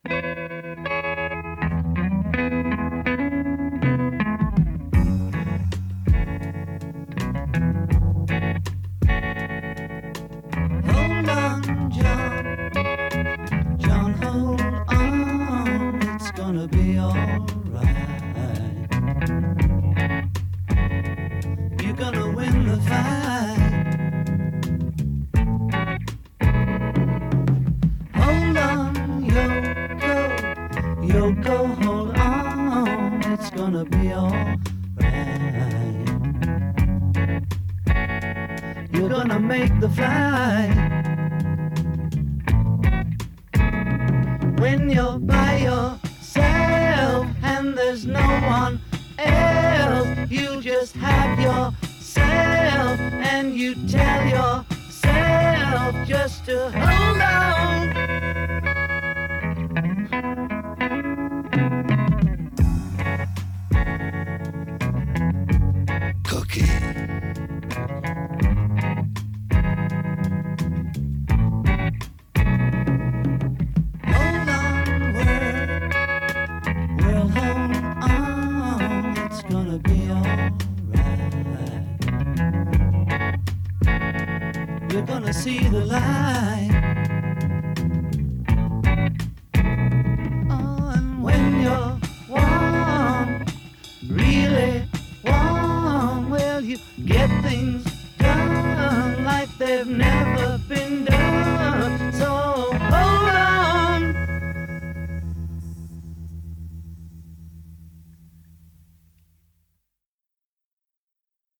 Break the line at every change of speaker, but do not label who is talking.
Hold on, John, John, hold on, it's gonna be alright. You're gonna win the fight. Hold on, Yoko, Yoko, hold on, it's gonna be alright. You're gonna make the flight. When you're by yourself and there's no one else, you just have yourself and you tell yourself just to hold on. Cookie. Hold on, well, hold on, it's gonna be alright. You're gonna see the light. Oh, and when you're warm, really warm, well, you get things done like they've never